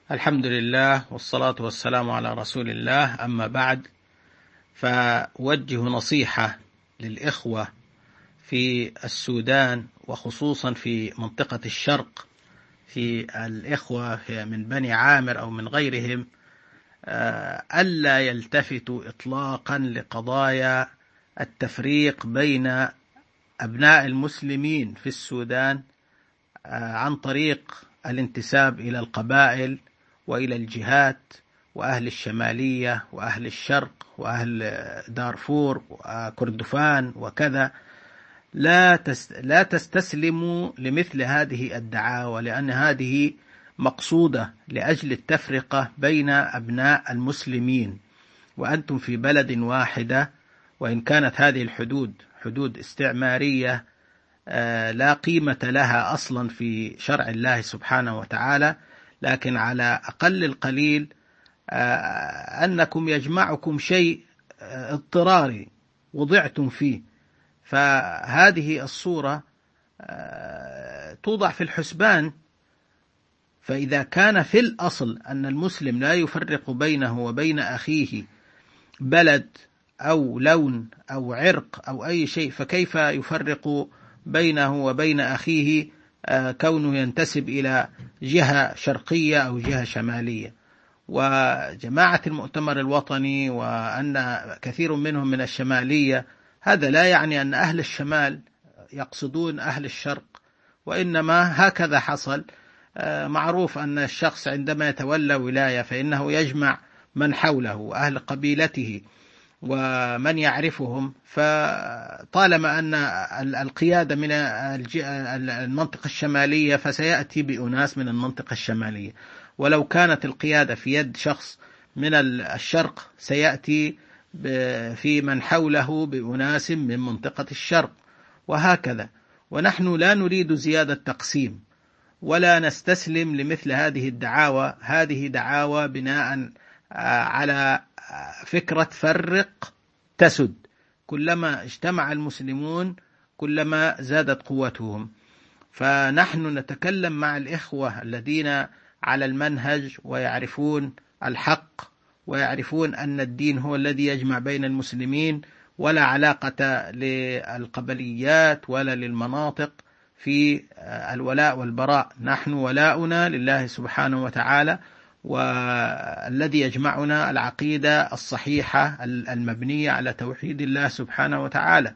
الحمد لله والصلاة والسلام على رسول الله، أما بعد، فأوجه نصيحة للإخوة في السودان وخصوصا في منطقة الشرق، في الإخوة من بني عامر أو من غيرهم، ألا يلتفتوا إطلاقا لقضايا التفريق بين أبناء المسلمين في السودان عن طريق الانتساب إلى القبائل وإلى الجهات، وأهل الشمالية وأهل الشرق وأهل دارفور وكردفان وكذا. لا تستسلموا لمثل هذه الدعاوى، لأن هذه مقصودة لأجل التفرقة بين أبناء المسلمين، وأنتم في بلد واحدة. وإن كانت هذه الحدود حدود استعمارية لا قيمة لها أصلا في شرع الله سبحانه وتعالى، لكن على أقل القليل أنكم يجمعكم شيء اضطراري وضعتم فيه، فهذه الصورة توضع في الحسبان. فإذا كان في الأصل أن المسلم لا يفرق بينه وبين أخيه بلد أو لون أو عرق أو أي شيء، فكيف يفرق بينه وبين أخيه كونه ينتسب إلى جهة شرقية أو جهة شمالية؟ وجماعة المؤتمر الوطني وأن كثير منهم من الشمالية، هذا لا يعني أن أهل الشمال يقصدون أهل الشرق، وإنما هكذا حصل. معروف أن الشخص عندما يتولى ولاية فإنه يجمع من حوله أهل قبيلته ومن يعرفهم، فطالما أن القيادة من المنطقة الشمالية فسيأتي بأناس من المنطقة الشمالية، ولو كانت القيادة في يد شخص من الشرق سيأتي في من حوله بأناس من منطقة الشرق، وهكذا. ونحن لا نريد زيادة تقسيم ولا نستسلم لمثل هذه الدعاوى. هذه دعاوى بناء على فكرة فرق تسد. كلما اجتمع المسلمون كلما زادت قوتهم. فنحن نتكلم مع الإخوة الذين على المنهج ويعرفون الحق ويعرفون أن الدين هو الذي يجمع بين المسلمين، ولا علاقة للقبليات ولا للمناطق في الولاء والبراء. نحن ولاؤنا لله سبحانه وتعالى، والذي يجمعنا العقيدة الصحيحة المبنية على توحيد الله سبحانه وتعالى.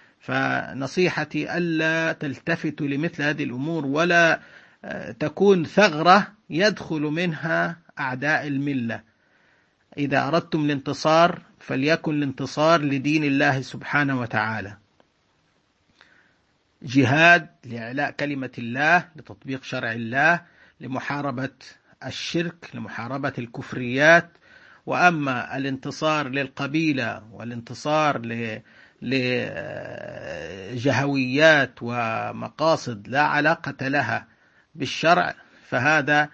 فنصيحتي ألا تلتفتوا لمثل هذه الأمور، ولا تكون ثغرة يدخل منها أعداء الملة. إذا أردتم الانتصار فليكن الانتصار لدين الله سبحانه وتعالى، جهاد لإعلاء كلمة الله، لتطبيق شرع الله، لمحاربة الشرك، لمحاربة الكفريات. وأما الانتصار للقبيلة والانتصار لجهويات ومقاصد لا علاقة لها بالشرع، فهذا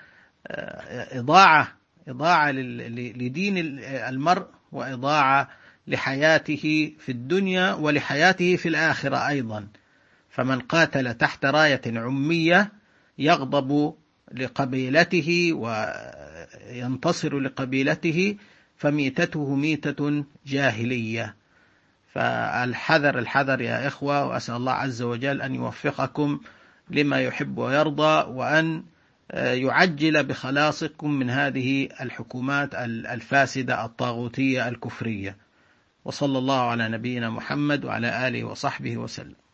إضاعة لدين المرء، وإضاعة لحياته في الدنيا ولحياته في الآخرة أيضا. فمن قاتل تحت راية عمية يغضب لقبيلته وينتصر لقبيلته فميتته ميتة جاهلية. فالحذر الحذر يا إخوة، وأسأل الله عز وجل أن يوفقكم لما يحب ويرضى، وأن يعجل بخلاصكم من هذه الحكومات الفاسدة الطاغوتية الكفرية. وصلى الله على نبينا محمد وعلى آله وصحبه وسلم.